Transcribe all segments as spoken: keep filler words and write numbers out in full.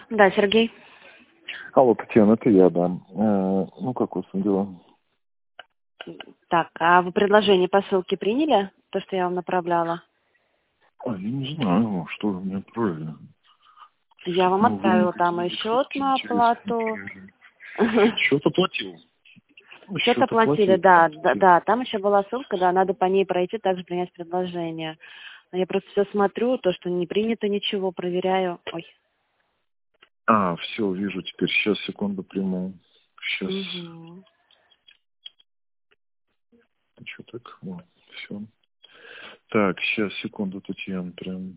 Да, Сергей. Алло, Татьяна, это я, да. Э, ну, как у вас дела? Так, а вы предложение по ссылке приняли? То, что я вам направляла? А, я не знаю, что вы мне отправили. Я вам Ну, вы мне отправила там и какие-то счет фотки на интересные оплату. прислали. Счет оплатил. Ну, Счет счет оплатили, оплатил. да, да, да. Там еще была ссылка, да, надо по ней пройти, также принять предложение. Но я просто все смотрю, то, что не принято ничего, проверяю. Ой. А, все, вижу теперь. Сейчас, секунду, приму. Сейчас. Угу. Что так? О, все. Так, сейчас, секунду, Татьяна, прям.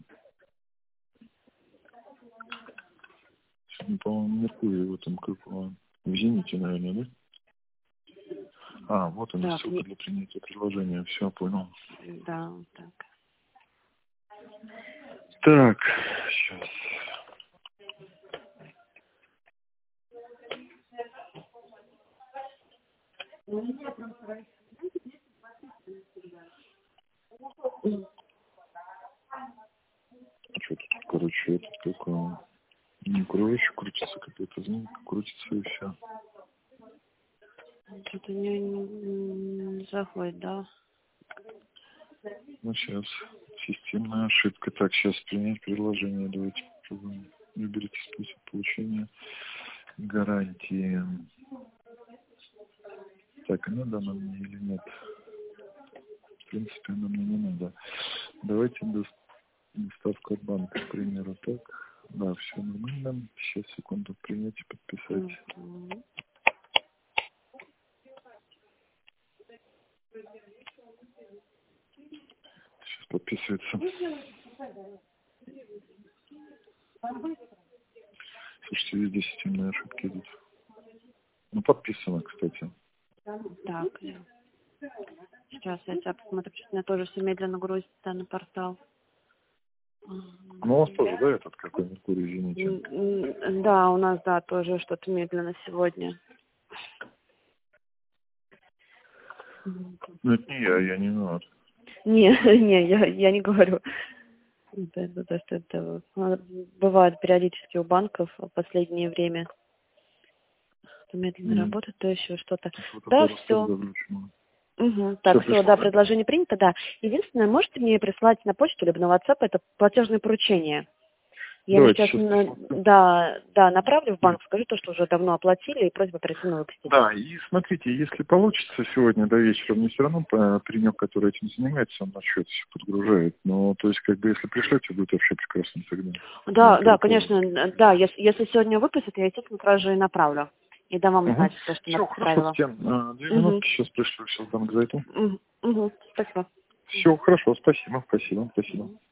Сегодня, по-моему, Меркурий в этом как его. В Зените, наверное, да? А, вот она, Так, ссылка не... для принятия предложения. Все, понял. да, так. Так, сейчас. Что тут, короче, это такое. Не короче, крутится какая-то, знаете, крутится и все. Что-то не, не, не заходит, да? Ну, сейчас. Системная ошибка. Так, сейчас принять предложение. Давайте попробуем. Выберите способ получения гарантии. Так, надо она мне или нет? В принципе, она мне не надо. Давайте дос- доставка от банка, к примеру. Так, да, все нормально. Сейчас, секунду, принять и подписать. Угу. Сейчас подписывается. Слушайте, везде системные ошибки идут. Ну, подписано, кстати. Так, я- сейчас я тебя посмотрю, что у меня тоже все медленно грузится на портал. Ну, у вас тоже, да, этот какой Меркурий, извините? М, м, Да, у нас, да, тоже что-то медленно сегодня. Ну, это не я, я не виноват. Не, не, я, я не говорю. Это, это, то, что это а, бывает периодически у банков в последнее время. То медленно М. работает, то еще что-то. Что Да, такое все. расторговля почему? Угу. Все Так, все, пришло, да, да? предложение принято, да. Единственное, можете мне прислать на почту либо на WhatsApp это платежное поручение. Я ему Давайте сейчас, сейчас на- посмотрим. да, да, направлю в банк, скажу то, что уже давно оплатили, и просьба оперативно выпустить. Да, и смотрите, если получится сегодня до вечера, мне все равно э, паренек, который этим занимается, он на счет все подгружает. Но, то есть, как бы, если пришлете, будет вообще прекрасно тогда. Я Да, не да, переплыву. конечно, да, если, если сегодня выпустят, я, естественно, сразу же и направлю. И дам вам Угу. знать то, что Все, хорошо, направила. Татьяна. Две Угу. минутки, сейчас пришлю, сейчас дам к зайду. Угу. Угу. Спасибо. Все, хорошо, спасибо, спасибо, спасибо.